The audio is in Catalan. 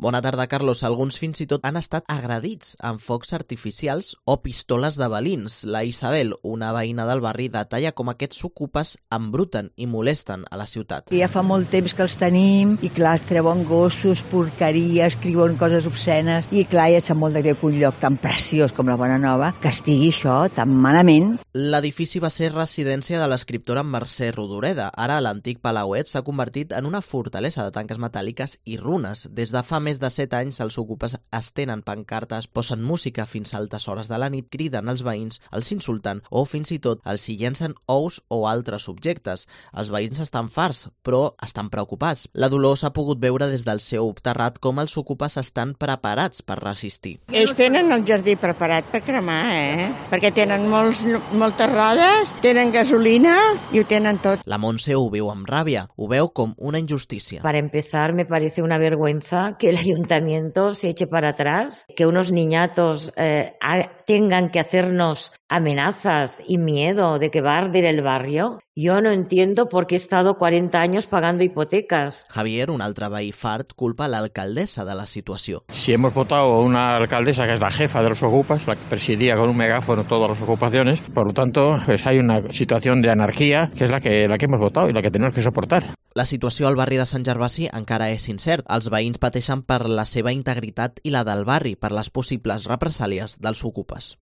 Bona tarda, Carlos. Alguns fins i tot han estat agredits amb focs artificials o pistoles de balins. La Isabel, una veïna del barri, detalla com aquests ocupes embruten i molesten a la ciutat. Ja fa molt temps que els tenim i clar, treuen gossos, porqueria, escriuen coses obscenes i clar, ja et sap molt de greu que un lloc tan preciós com la Bonanova que estigui això tan malament. L'edifici va ser residència de l'escriptora Mercè Rodoreda. Ara l'antic palauet s'ha convertit en una fortalesa de tanques metàl·liques i runes. Des de fa més de 7 anys els ocupes estenen pancartes, posen música fins a altes hores de la nit, criden als veïns, els insulten o fins i tot els hi llencen ous o altres objectes. Els veïns estan farts, però estan preocupats. La Dolors ha pogut veure des del seu terrat com els ocupes estan preparats per resistir. Ells tenen el jardí preparat per cremar, perquè tenen moltes rodes, tenen gasolina i ho tenen tot. La Montse ho veu amb ràbia, ho veu com una injustícia. Para empezar, me parece una vergüenza que el ayuntamiento se eche para atrás, que unos niñatos tengan que hacernos amenazas y miedo de que va a arder el barrio. Yo no entiendo por qué he estado 40 años pagando hipotecas. Javier, un altre veí fart, culpa a l'alcaldessa de la situació. Si hemos votado a una alcaldesa que es la jefa de los ocupas, la que presidía con un megáfono todas las ocupaciones, por lo tanto, pues hay una situación de anarquía que es la que hemos votado y la que tenemos que soportar. La situació al barri de Sant Gervasi encara és incert. Els veïns pateixen per la seva integritat i la del barri, per les possibles represàlies dels ocupes.